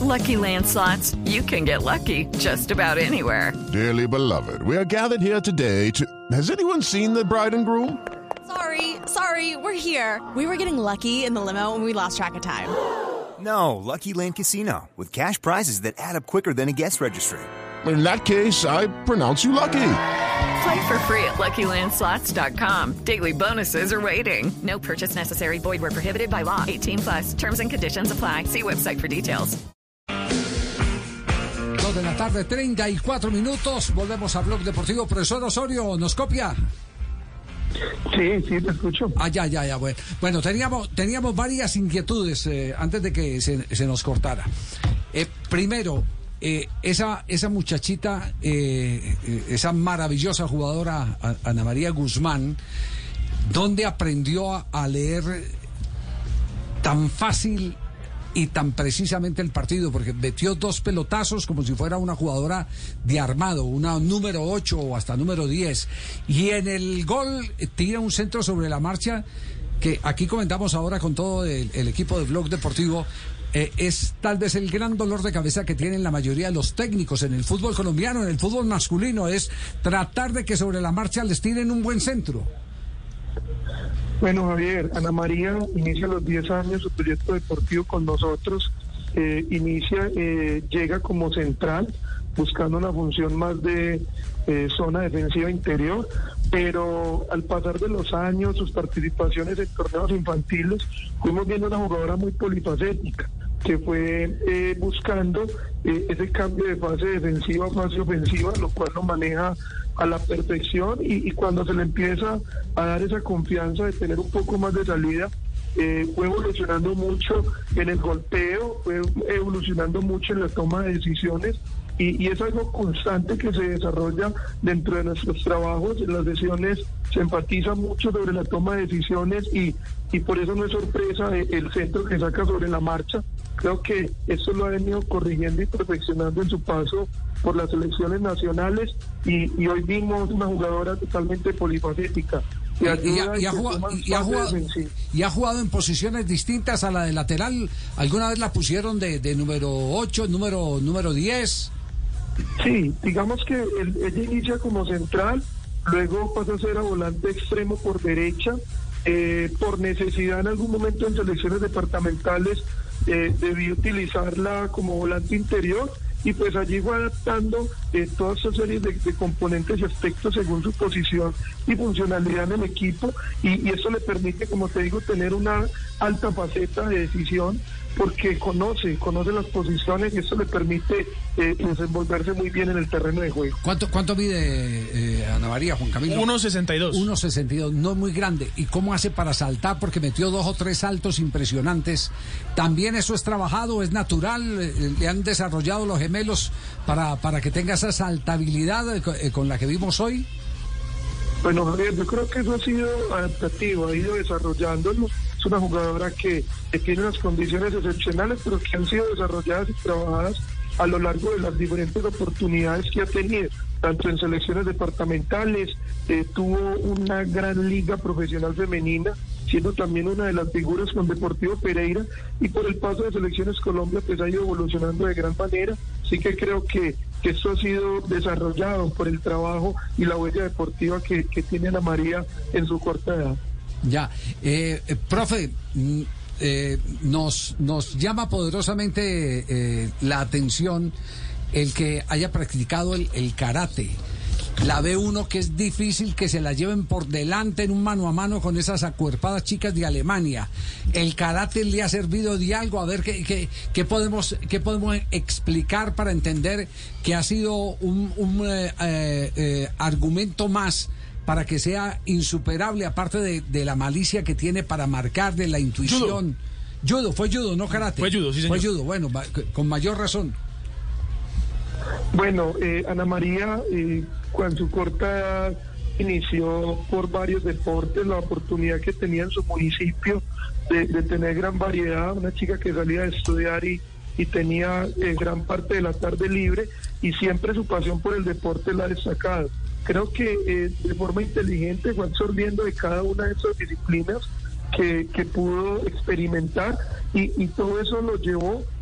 Lucky Land Slots, you can get lucky just about anywhere. Dearly beloved, we are gathered here today to... Has anyone seen the bride and groom? Sorry, we're here. We were getting lucky in the limo and we lost track of time. No, Lucky Land Casino, with cash prizes that add up quicker than a guest registry. In that case, I pronounce you lucky. Play for free at LuckyLandSlots.com. Daily bonuses are waiting. No purchase necessary. Void where prohibited by law. 18+. Terms and conditions apply. See website for details. 2 de la tarde, 34 minutos. Volvemos a Blog Deportivo. Profesor Osorio, ¿nos copia? Sí, te escucho. Ya. Bueno, teníamos varias inquietudes antes de que se nos cortara. Primero, esa muchachita, esa maravillosa jugadora, Ana María Guzmán, ¿dónde aprendió a leer tan fácil y tan precisamente el partido? Porque metió 2 pelotazos como si fuera una jugadora de armado, una número 8 o hasta número 10. Y en el gol tira un centro sobre la marcha que aquí comentamos ahora con todo el equipo de Blog Deportivo. Es tal vez el gran dolor de cabeza que tienen la mayoría de los técnicos en el fútbol colombiano, en el fútbol masculino, es tratar de que sobre la marcha les tiren un buen centro. Bueno, Javier, Ana María inicia a los 10 años su proyecto deportivo con nosotros. Llega como central, buscando una función más de zona defensiva interior, pero al pasar de los años, sus participaciones en torneos infantiles, fuimos viendo una jugadora muy polifacética, que fue buscando ese cambio de fase defensiva a fase ofensiva, lo cual lo maneja a la perfección, y cuando se le empieza a dar esa confianza de tener un poco más de salida, fue evolucionando mucho en el golpeo, fue evolucionando mucho en la toma de decisiones, y es algo constante que se desarrolla dentro de nuestros trabajos. En las sesiones se enfatiza mucho sobre la toma de decisiones, y por eso no es sorpresa el centro que saca sobre la marcha. Creo que esto lo ha venido corrigiendo y perfeccionando en su paso por las selecciones nacionales, y hoy vimos una jugadora totalmente polifacética. Y ha jugado en posiciones distintas a la de lateral. ¿Alguna vez la pusieron de número 8, número 10? Sí, digamos que ella inicia como central, luego pasa a ser a volante extremo por derecha. Por necesidad en algún momento en selecciones departamentales debí utilizarla como volante interior, y pues allí fue adaptando toda esa serie de componentes y aspectos según su posición y funcionalidad en el equipo, y eso le permite, como te digo, tener una alta faceta de decisión, porque conoce las posiciones, y eso le permite desenvolverse muy bien en el terreno de juego. ¿Cuánto mide Ana María, Juan Camilo? 1.62. 1.62, no muy grande. ¿Y cómo hace para saltar? Porque metió 2 o 3 saltos impresionantes. ¿También eso es trabajado, es natural? ¿Le han desarrollado los gemelos para que tenga esa saltabilidad con la que vimos hoy? Bueno, Javier, yo creo que eso ha sido adaptativo, ha ido desarrollándolo. Es una jugadora que tiene unas condiciones excepcionales, pero que han sido desarrolladas y trabajadas a lo largo de las diferentes oportunidades que ha tenido, tanto en selecciones departamentales, tuvo una gran liga profesional femenina, siendo también una de las figuras con Deportivo Pereira, y por el paso de Selecciones Colombia pues ha ido evolucionando de gran manera. Así que creo que esto ha sido desarrollado por el trabajo y la huella deportiva que tiene Ana María en su corta edad. Ya, profe, nos llama poderosamente la atención el que haya practicado el karate. La ve uno que es difícil que se la lleven por delante en un mano a mano con esas acuerpadas chicas de Alemania. ¿El karate le ha servido de algo? A ver, ¿qué podemos explicar para entender que ha sido un argumento más para que sea insuperable, aparte de la malicia que tiene para marcar, de la intuición? Fue judo, no karate. Fue judo, sí, señor. Fue judo, bueno, con mayor razón. Bueno, Ana María, con su corta edad, inició por varios deportes, la oportunidad que tenía en su municipio de tener gran variedad, una chica que salía de estudiar y tenía gran parte de la tarde libre, y siempre su pasión por el deporte la ha destacado. Creo que de forma inteligente fue absorbiendo de cada una de esas disciplinas que pudo experimentar, y todo eso lo llevó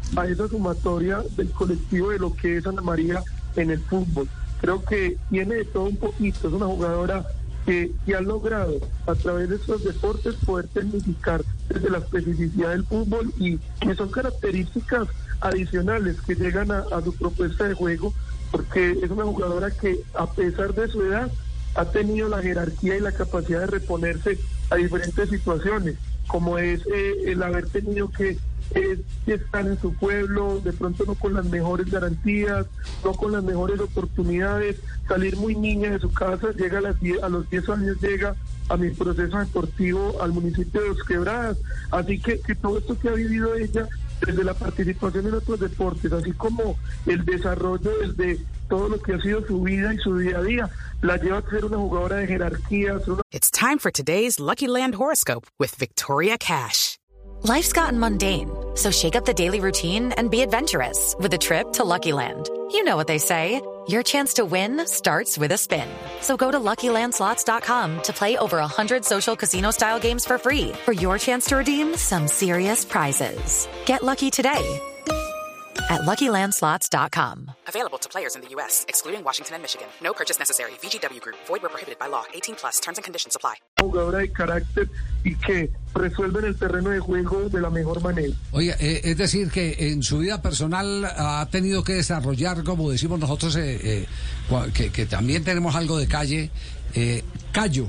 a esa sumatoria del colectivo de lo que es Ana María en el fútbol. Creo que tiene de todo un poquito, es una jugadora que ha logrado a través de estos deportes poder tecnificar desde la especificidad del fútbol y que son características adicionales que llegan a su propuesta de juego, porque es una jugadora que a pesar de su edad ha tenido la jerarquía y la capacidad de reponerse a diferentes situaciones, como es el haber tenido que estar en su pueblo, de pronto no con las mejores garantías, no con las mejores oportunidades, salir muy niña de su casa, llega a los 10 años, llega a mi proceso deportivo al municipio de Dos Quebradas, así que todo esto que ha vivido ella desde la participación en otros deportes, así como el desarrollo desde todo lo que ha sido su vida y su día a día, la lleva a ser una jugadora de jerarquía. It's time for today's Lucky Land horoscope with Victoria Cash. Life's gotten mundane, so shake up the daily routine and be adventurous with a trip to Lucky Land. You know what they say, your chance to win starts with a spin. So go to LuckyLandSlots.com to play over 100 social casino-style games for free for your chance to redeem some serious prizes. Get lucky today at LuckyLandSlots.com. Available to players in the U.S., excluding Washington and Michigan. No purchase necessary. VGW Group. Void where prohibited by law. 18+. Terms and conditions apply. Jugadora de carácter y que resuelve en el terreno de juego de la mejor manera. Oye, es decir que en su vida personal ha tenido que desarrollar, como decimos nosotros, que también tenemos algo de calle, callo.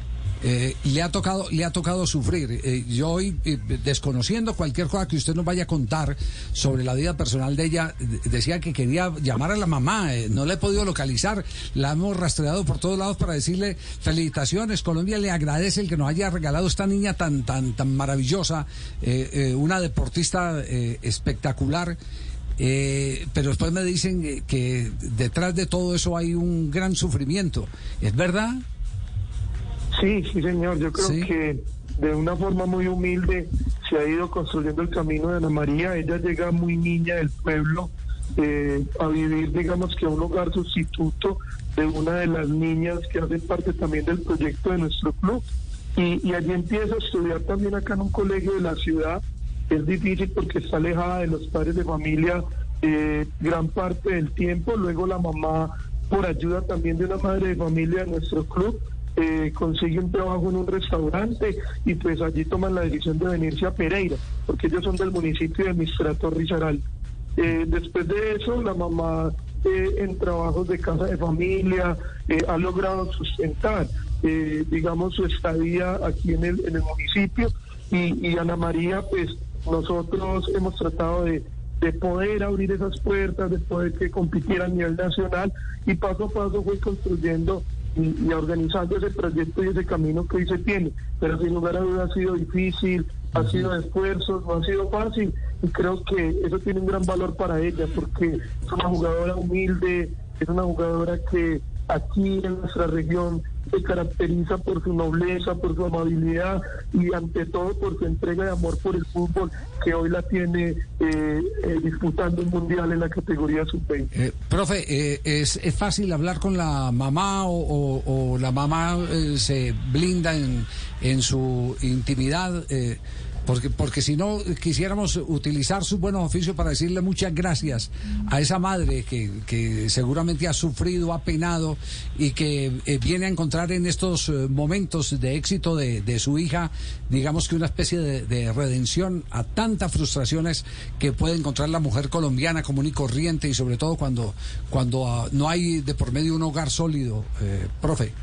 Le ha tocado sufrir. Yo hoy, desconociendo cualquier cosa que usted nos vaya a contar sobre la vida personal de ella, decía que quería llamar a la mamá, no la he podido localizar, la hemos rastreado por todos lados para decirle felicitaciones, Colombia le agradece el que nos haya regalado esta niña tan maravillosa, una deportista espectacular. Pero después me dicen que detrás de todo eso hay un gran sufrimiento. ¿Es verdad? Sí, señor, yo creo que de una forma muy humilde se ha ido construyendo el camino de Ana María. Ella llega muy niña del pueblo a vivir, digamos que a un hogar sustituto de una de las niñas que hacen parte también del proyecto de nuestro club. Y allí empieza a estudiar también acá en un colegio de la ciudad. Es difícil porque está alejada de los padres de familia gran parte del tiempo. Luego la mamá, por ayuda también de una madre de familia de nuestro club, consigue un trabajo en un restaurante y pues allí toman la decisión de venirse a Pereira, porque ellos son del municipio de Mistrato Risaralda. Después de eso, la mamá en trabajos de casa de familia ha logrado sustentar, digamos, su estadía aquí en el municipio y Ana María, pues nosotros hemos tratado de poder abrir esas puertas, de poder que compitiera a nivel nacional y paso a paso fue construyendo y organizando ese proyecto y ese camino que hoy se tiene, pero sin lugar a dudas ha sido difícil, ha sido de esfuerzos, no ha sido fácil y creo que eso tiene un gran valor para ella porque es una jugadora humilde, es una jugadora que aquí en nuestra región se caracteriza por su nobleza, por su amabilidad y ante todo por su entrega de amor por el fútbol que hoy la tiene disputando un mundial en la categoría sub-20. Profe, ¿es fácil hablar con la mamá o la mamá se blinda en su intimidad? Porque si no quisiéramos utilizar sus buenos oficios para decirle muchas gracias a esa madre que seguramente ha sufrido, ha penado y que viene a encontrar en estos momentos de éxito de su hija, digamos que una especie de redención a tantas frustraciones que puede encontrar la mujer colombiana común y corriente y sobre todo cuando no hay de por medio un hogar sólido, profe.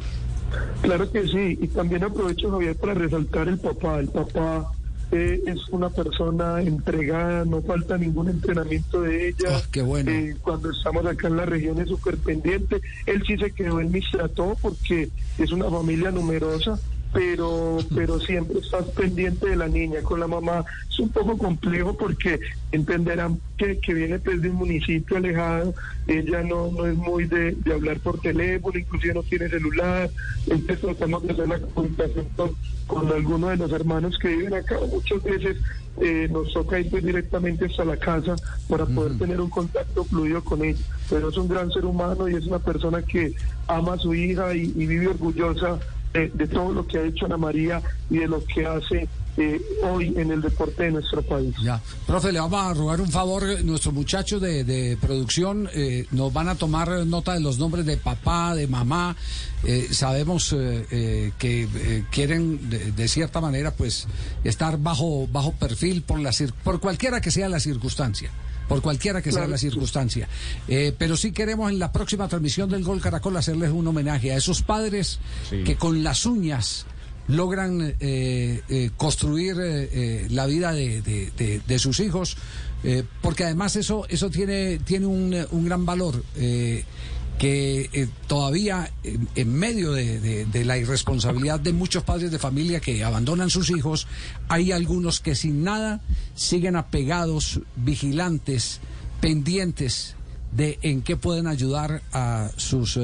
Claro que sí, y también aprovecho, Javier, para resaltar el papá. El papá es una persona entregada, no falta ningún entrenamiento de ella. Oh, qué bueno. Cuando estamos acá en la región es súper pendiente. Él sí se quedó en Mistrató porque es una familia numerosa, pero siempre estás pendiente de la niña. Con la mamá es un poco complejo porque entenderán que viene pues de un municipio alejado, ella no es muy de hablar por teléfono, inclusive no tiene celular, entonces tratamos de hacer la comunicación con algunos de los hermanos que viven acá, muchas veces nos toca ir pues directamente hasta la casa para poder tener un contacto fluido con ella, pero es un gran ser humano y es una persona que ama a su hija y vive orgullosa de todo lo que ha hecho Ana María y de lo que hace hoy en el deporte de nuestro país. Ya. Profe, le vamos a rogar un favor. Nuestros muchachos de producción nos van a tomar nota de los nombres de papá, de mamá. Sabemos que quieren de cierta manera pues estar bajo perfil por cualquiera que sea la circunstancia. Pero sí queremos en la próxima transmisión del Gol Caracol hacerles un homenaje a esos padres que con las uñas logran construir la vida de sus hijos, porque además eso tiene un gran valor, que todavía en medio de la irresponsabilidad de muchos padres de familia que abandonan sus hijos, hay algunos que sin nada siguen apegados, vigilantes, pendientes de en qué pueden ayudar a sus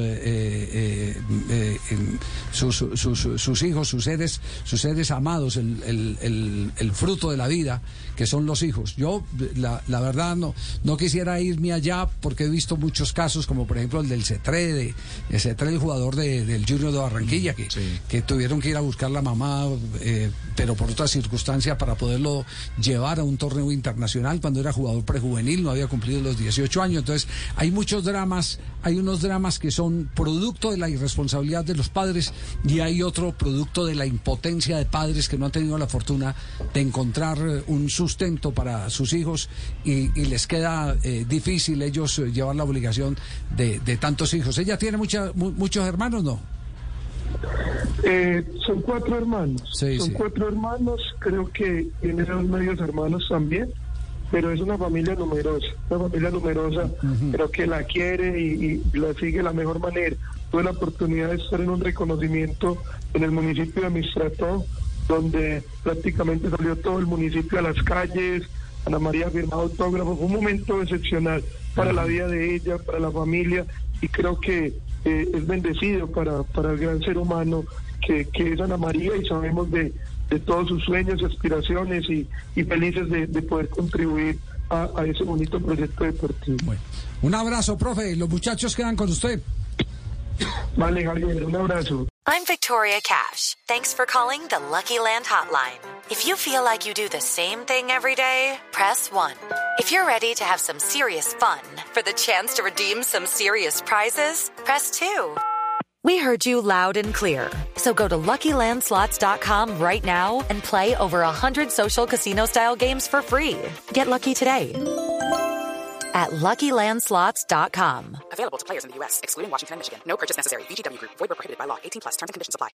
hijos, sus seres amados, el fruto de la vida, que son los hijos. Yo, la verdad, no quisiera irme allá porque he visto muchos casos, como por ejemplo el del Cetré, el jugador del Junior de Barranquilla, que tuvieron que ir a buscar la mamá, pero por otra circunstancia, para poderlo llevar a un torneo internacional cuando era jugador prejuvenil, no había cumplido los 18 años. Entonces, hay muchos dramas, hay unos dramas que son producto de la irresponsabilidad de los padres y hay otro producto de la impotencia de padres que no han tenido la fortuna de encontrar un sustento para sus hijos y les queda difícil ellos llevar la obligación de tantos hijos. ¿Ella tiene muchos hermanos, no? Son 4 hermanos. Son 4 hermanos, creo que tiene 2 medios hermanos también. Pero es una familia numerosa, pero que la quiere y la sigue de la mejor manera. Tuve la oportunidad de estar en un reconocimiento en el municipio de Amistrató, donde prácticamente salió todo el municipio a las calles, Ana María firmó autógrafos. Fue un momento excepcional para la vida de ella, para la familia, y creo que es bendecido para el gran ser humano que es Ana María, y sabemos de todos sus sueños, aspiraciones y felices de poder contribuir a ese bonito proyecto deportivo. Bueno, un abrazo, profe. Los muchachos quedan con usted. Vale, Javier, un abrazo. I'm Victoria Cash. Thanks for calling the Lucky Land Hotline. If you feel like you do the same thing every day, press 1. If you're ready to have some serious fun for the chance to redeem some serious prizes, press 2. We heard you loud and clear. So go to LuckyLandSlots.com right now and play over 100 social casino-style games for free. Get lucky today at LuckyLandSlots.com. Available to players in the U.S., excluding Washington and Michigan. No purchase necessary. VGW Group. Void where prohibited by law. 18+. Terms and conditions apply.